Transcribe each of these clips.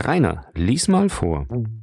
Rainer, lies mal vor.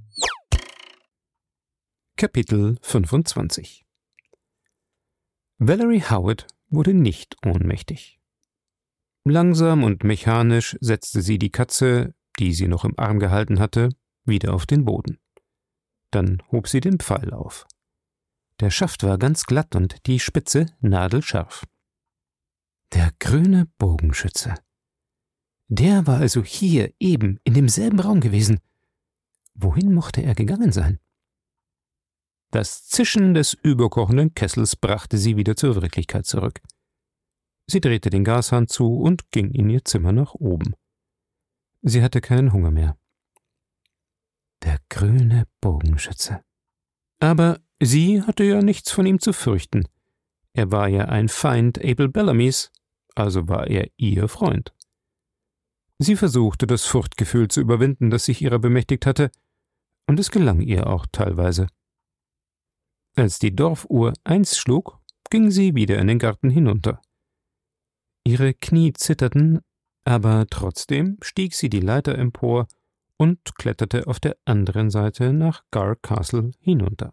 Kapitel 25. Valerie Howard wurde nicht ohnmächtig. Langsam und mechanisch setzte sie die Katze, die sie noch im Arm gehalten hatte, wieder auf den Boden. Dann hob sie den Pfeil auf. Der Schaft war ganz glatt und die Spitze nadelscharf. Der grüne Bogenschütze. Der war also hier eben in demselben Raum gewesen. Wohin mochte er gegangen sein? Das Zischen des überkochenden Kessels brachte sie wieder zur Wirklichkeit zurück. Sie drehte den Gashahn zu und ging in ihr Zimmer nach oben. Sie hatte keinen Hunger mehr. Der grüne Bogenschütze. Aber sie hatte ja nichts von ihm zu fürchten. Er war ja ein Feind Abel Bellamys, also war er ihr Freund. Sie versuchte, das Furchtgefühl zu überwinden, das sich ihrer bemächtigt hatte, und es gelang ihr auch teilweise. Als die Dorfuhr 1 schlug, ging sie wieder in den Garten hinunter. Ihre Knie zitterten, aber trotzdem stieg sie die Leiter empor und kletterte auf der anderen Seite nach Gar Castle hinunter.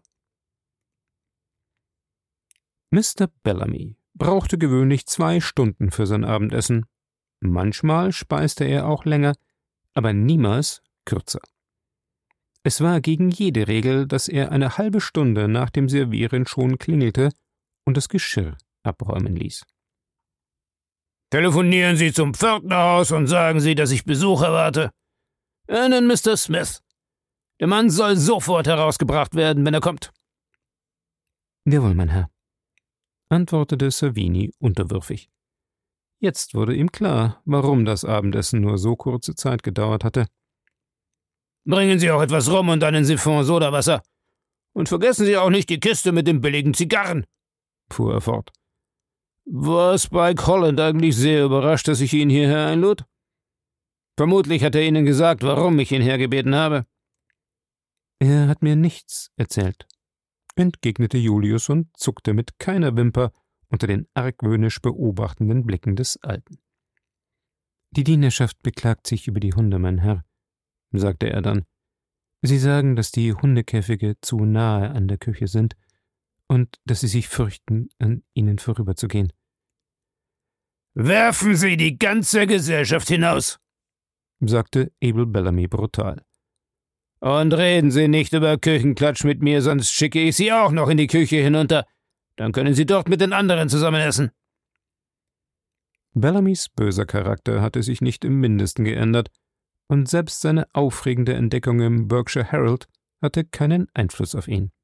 Mr. Bellamy brauchte gewöhnlich 2 Stunden für sein Abendessen. Manchmal speiste er auch länger, aber niemals kürzer. Es war gegen jede Regel, dass er eine halbe Stunde nach dem Servieren schon klingelte und das Geschirr abräumen ließ. »Telefonieren Sie zum Pförtnerhaus und sagen Sie, dass ich Besuch erwarte. Einen Mr. Smith. Der Mann soll sofort herausgebracht werden, wenn er kommt.« »Jawohl, mein Herr«, antwortete Savini unterwürfig. Jetzt wurde ihm klar, warum das Abendessen nur so kurze Zeit gedauert hatte. »Bringen Sie auch etwas Rum und einen Siphon Sodawasser. Und vergessen Sie auch nicht die Kiste mit den billigen Zigarren«, fuhr er fort. »War Spike Holland eigentlich sehr überrascht, dass ich ihn hierher einlud? Vermutlich hat er Ihnen gesagt, warum ich ihn hergebeten habe.« »Er hat mir nichts erzählt«, entgegnete Julius und zuckte mit keiner Wimper unter den argwöhnisch beobachtenden Blicken des Alten. »Die Dienerschaft beklagt sich über die Hunde, mein Herr«, sagte er dann. »Sie sagen, dass die Hundekäfige zu nahe an der Küche sind und dass sie sich fürchten, an ihnen vorüberzugehen.« »Werfen Sie die ganze Gesellschaft hinaus«, sagte Abel Bellamy brutal. »Und reden Sie nicht über Küchenklatsch mit mir, sonst schicke ich Sie auch noch in die Küche hinunter. Dann können Sie dort mit den anderen zusammen essen.« Bellamys böser Charakter hatte sich nicht im Mindesten geändert, und selbst seine aufregende Entdeckung im Berkshire Herald hatte keinen Einfluss auf ihn.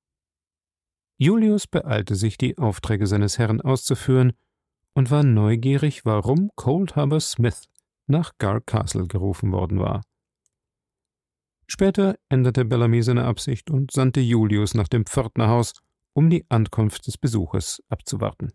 Julius beeilte sich, die Aufträge seines Herrn auszuführen, und war neugierig, warum Coldharbour Smith nach Gar Castle gerufen worden war. Später änderte Bellamy seine Absicht und sandte Julius nach dem Pförtnerhaus, um die Ankunft des Besuches abzuwarten.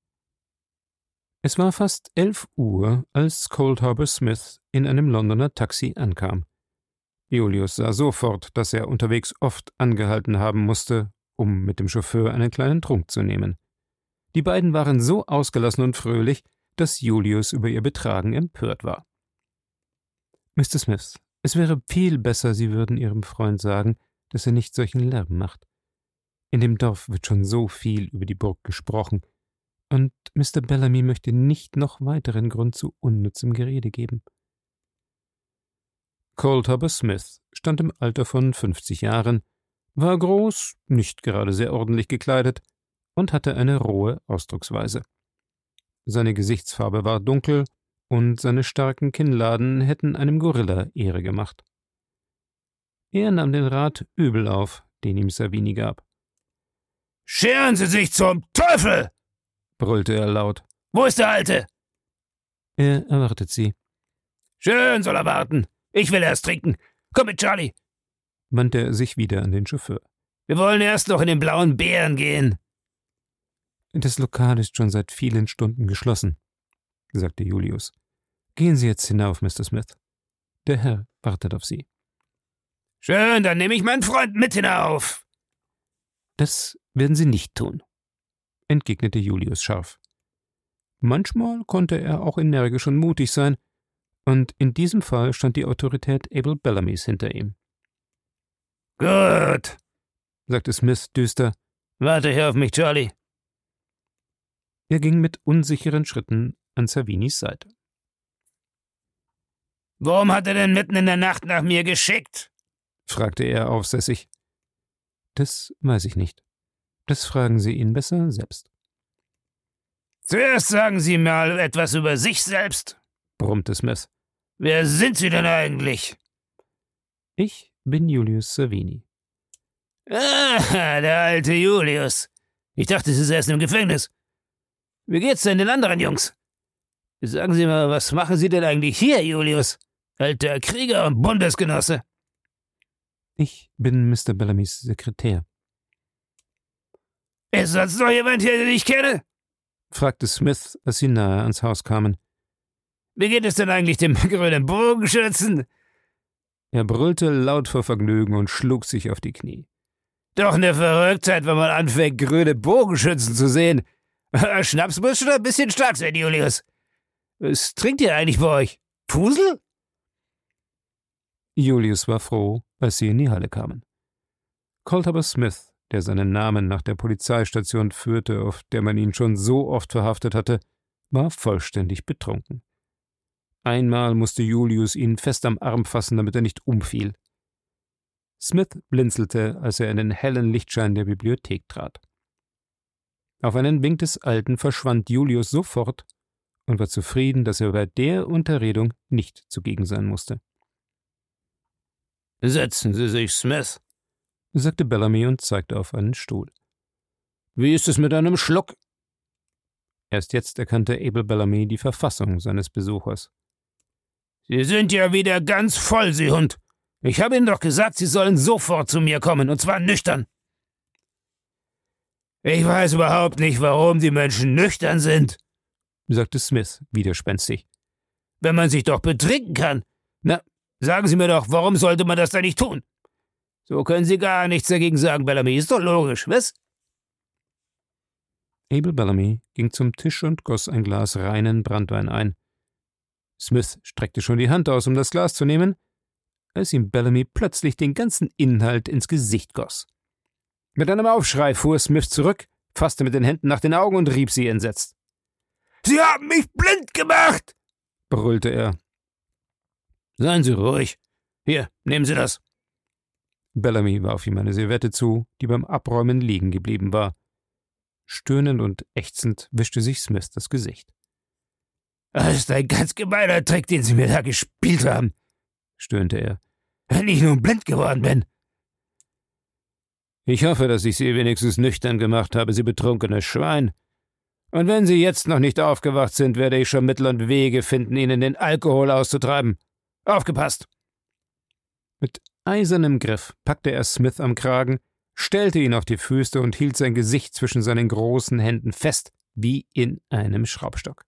Es war fast 11 Uhr, als Coldharbour Smith in einem Londoner Taxi ankam. Julius sah sofort, dass er unterwegs oft angehalten haben musste, um mit dem Chauffeur einen kleinen Trunk zu nehmen. Die beiden waren so ausgelassen und fröhlich, dass Julius über ihr Betragen empört war. »Mr. Smith, es wäre viel besser, Sie würden Ihrem Freund sagen, dass er nicht solchen Lärm macht. In dem Dorf wird schon so viel über die Burg gesprochen, und Mr. Bellamy möchte nicht noch weiteren Grund zu unnützem Gerede geben.« Coldharbour Smith stand im Alter von 50 Jahren, war groß, nicht gerade sehr ordentlich gekleidet und hatte eine rohe Ausdrucksweise. Seine Gesichtsfarbe war dunkel und seine starken Kinnladen hätten einem Gorilla Ehre gemacht. Er nahm den Rat übel auf, den ihm Savini gab. »Scheren Sie sich zum Teufel!« brüllte er laut. »Wo ist der Alte?« »Er erwartet Sie.« »Schön soll er warten. Ich will erst trinken. Komm mit, Charlie«, wandte er sich wieder an den Chauffeur. »Wir wollen erst noch in den Blauen Bären gehen.« »Das Lokal ist schon seit vielen Stunden geschlossen«, sagte Julius. »Gehen Sie jetzt hinauf, Mr. Smith. Der Herr wartet auf Sie.« »Schön, dann nehme ich meinen Freund mit hinauf.« »Das werden Sie nicht tun«, entgegnete Julius scharf. Manchmal konnte er auch energisch und mutig sein, Und in diesem Fall stand die Autorität Abel Bellamys hinter ihm. »Gut«, sagte Smith düster. »Warte hier auf mich, Charlie.« Er ging mit unsicheren Schritten an Savinis Seite. »Warum hat er denn mitten in der Nacht nach mir geschickt?« fragte er aufsässig. »Das weiß ich nicht. Das fragen Sie ihn besser selbst.« »Zuerst sagen Sie mal etwas über sich selbst«, brummte Smith. »Wer sind Sie denn eigentlich?« »Ich bin Julius Savini.« »Ah, der alte Julius. Ich dachte, Sie säßen im Gefängnis. Wie geht's denn den anderen Jungs? Sagen Sie mal, was machen Sie denn eigentlich hier, Julius? Alter Krieger und Bundesgenosse.« »Ich bin Mr. Bellamys Sekretär.« »Ist sonst noch jemand hier, den ich kenne?« fragte Smith, als sie nahe ans Haus kamen. »Wie geht es denn eigentlich dem grünen Bogenschützen?« Er brüllte laut vor Vergnügen und schlug sich auf die Knie. »Doch eine Verrücktheit, wenn man anfängt, grüne Bogenschützen zu sehen. Schnaps muss schon ein bisschen stark sein, Julius. Was trinkt ihr eigentlich bei euch? Fusel?« Julius war froh, als sie in die Halle kamen. Colthaber Smith, der seinen Namen nach der Polizeistation führte, auf der man ihn schon so oft verhaftet hatte, war vollständig betrunken. Einmal musste Julius ihn fest am Arm fassen, damit er nicht umfiel. Smith blinzelte, als er in den hellen Lichtschein der Bibliothek trat. Auf einen Wink des Alten verschwand Julius sofort und war zufrieden, dass er bei der Unterredung nicht zugegen sein musste. »Setzen Sie sich, Smith«, sagte Bellamy und zeigte auf einen Stuhl. »Wie ist es mit einem Schluck?« Erst jetzt erkannte Abel Bellamy die Verfassung seines Besuchers. »Sie sind ja wieder ganz voll, Sie Hund. Ich habe Ihnen doch gesagt, Sie sollen sofort zu mir kommen, und zwar nüchtern.« »Ich weiß überhaupt nicht, warum die Menschen nüchtern sind«, sagte Smith widerspenstig. »Wenn man sich doch betrinken kann. Na, sagen Sie mir doch, warum sollte man das da nicht tun? So können Sie gar nichts dagegen sagen, Bellamy. Ist doch logisch, was?« Abel Bellamy ging zum Tisch und goss ein Glas reinen Branntwein ein. Smith streckte schon die Hand aus, um das Glas zu nehmen, als ihm Bellamy plötzlich den ganzen Inhalt ins Gesicht goss. Mit einem Aufschrei fuhr Smith zurück, fasste mit den Händen nach den Augen und rieb sie entsetzt. »Sie haben mich blind gemacht«, brüllte er. »Seien Sie ruhig. Hier, nehmen Sie das.« Bellamy warf ihm eine Serviette zu, die beim Abräumen liegen geblieben war. Stöhnend und ächzend wischte sich Smith das Gesicht. »Das ist ein ganz gemeiner Trick, den Sie mir da gespielt haben«, stöhnte er. »Wenn ich nun blind geworden bin.« »Ich hoffe, dass ich Sie wenigstens nüchtern gemacht habe, Sie betrunkenes Schwein. Und wenn Sie jetzt noch nicht aufgewacht sind, werde ich schon Mittel und Wege finden, Ihnen den Alkohol auszutreiben. Aufgepasst!« Mit eisernem Griff packte er Smith am Kragen, stellte ihn auf die Füße und hielt sein Gesicht zwischen seinen großen Händen fest, wie in einem Schraubstock.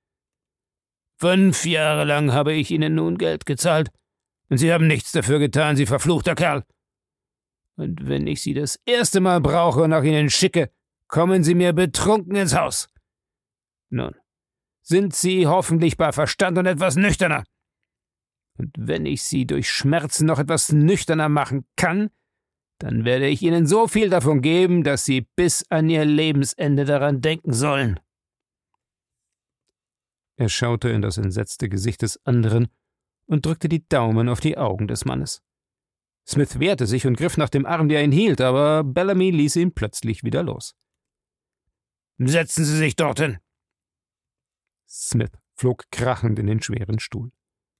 »5 Jahre lang habe ich Ihnen nun Geld gezahlt, und Sie haben nichts dafür getan, Sie verfluchter Kerl. Und wenn ich Sie das erste Mal brauche und nach Ihnen schicke, kommen Sie mir betrunken ins Haus. Nun, sind Sie hoffentlich bei Verstand und etwas nüchterner. Und wenn ich Sie durch Schmerzen noch etwas nüchterner machen kann, dann werde ich Ihnen so viel davon geben, dass Sie bis an Ihr Lebensende daran denken sollen.« Er schaute in das entsetzte Gesicht des anderen und drückte die Daumen auf die Augen des Mannes. Smith wehrte sich und griff nach dem Arm, der ihn hielt, aber Bellamy ließ ihn plötzlich wieder los. »Setzen Sie sich dorthin!« Smith flog krachend in den schweren Stuhl.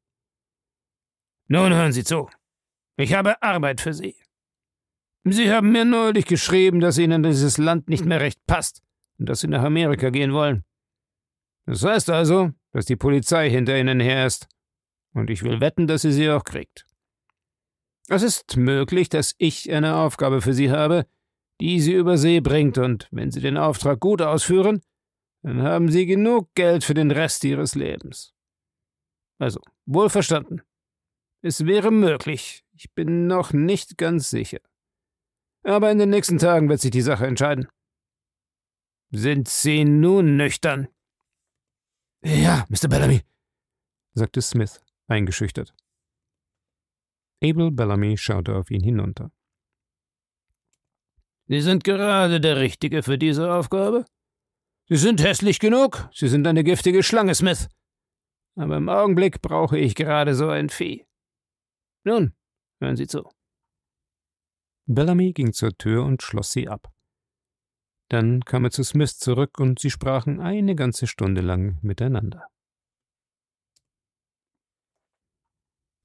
»Nun hören Sie zu. Ich habe Arbeit für Sie. Sie haben mir neulich geschrieben, dass Ihnen dieses Land nicht mehr recht passt und dass Sie nach Amerika gehen wollen. Das heißt also, dass die Polizei hinter Ihnen her ist, und ich will wetten, dass sie auch kriegt. Es ist möglich, dass ich eine Aufgabe für Sie habe, die Sie über See bringt, und wenn Sie den Auftrag gut ausführen, dann haben Sie genug Geld für den Rest Ihres Lebens. Also, wohlverstanden. Es wäre möglich, ich bin noch nicht ganz sicher. Aber in den nächsten Tagen wird sich die Sache entscheiden. Sind Sie nun nüchtern?« »Ja, Mr. Bellamy«, sagte Smith eingeschüchtert. Abel Bellamy schaute auf ihn hinunter. »Sie sind gerade der Richtige für diese Aufgabe. Sie sind hässlich genug, Sie sind eine giftige Schlange, Smith. Aber im Augenblick brauche ich gerade so ein Vieh. Nun, hören Sie zu.« Bellamy ging zur Tür und schloss sie ab. Dann kam er zu Smith zurück und sie sprachen eine ganze Stunde lang miteinander.